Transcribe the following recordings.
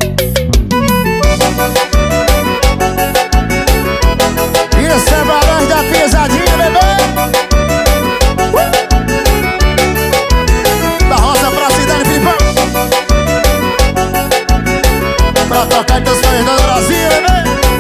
Isso é barulho da pisadinha, bebê. Da Rosa pra Cidade Filipão, pra tocar teus sonhos do Brasil, bebê.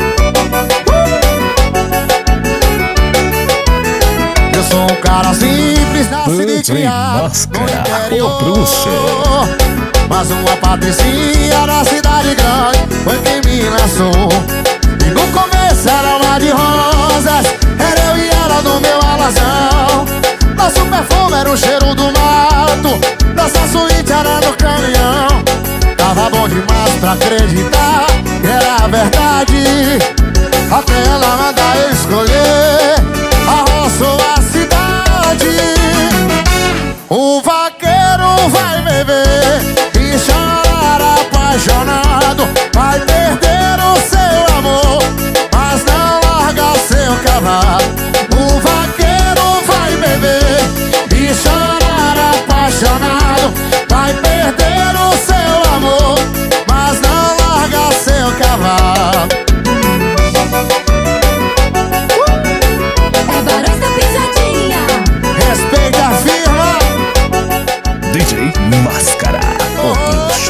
Eu sou um cara simples, nascido e criado Máscara, no o bruxo. interior. Mas uma patricinha na cidade grande foi quem me lançou. E no começo era uma de rosas, era eu e ela no meu alazão. Nosso perfume era o cheiro do mato, nossa suíte era no caminhão. Tava bom demais pra acreditar que era verdade, até ela mandar eu escolher a roça ou a cidade. O vaqueiro vai beber e chorar apaixonado, vai perder o seu amor, mas não larga seu cavalo. O vaqueiro vai beber e chorar apaixonado, vai perder o seu amor, mas não larga seu cavalo. É Barões da Pisadinha. Respeita a firma. DJ Máscara, o bruxo.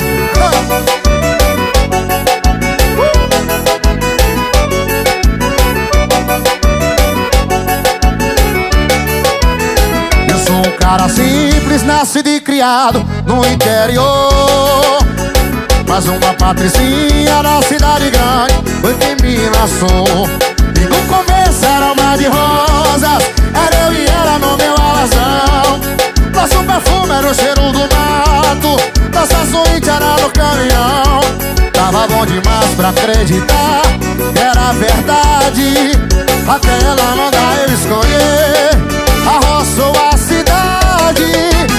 Eu sou um cara simples, nascido e criado no interior. Mas uma patricinha na cidade grande foi quem me lançou. E no começo era uma de rosas, era eu e ela no meu alazão. Nosso perfume era o cheiro do mato, nossa suíte era no caminhão. Tava bom demais pra acreditar que era verdade, até ela mandar eu escolher a roça ou a cidade.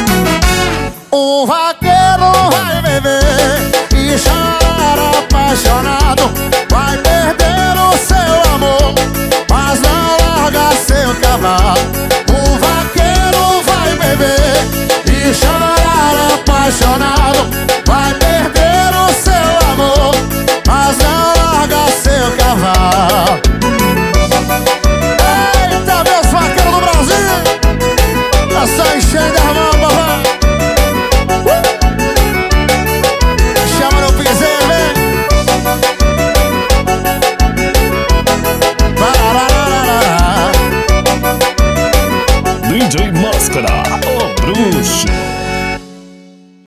O vaqueiro vai beber e chorar apaixonado, vai perder o seu amor, mas não larga seu cavalo. O vaqueiro vai beber e chorar apaixonado,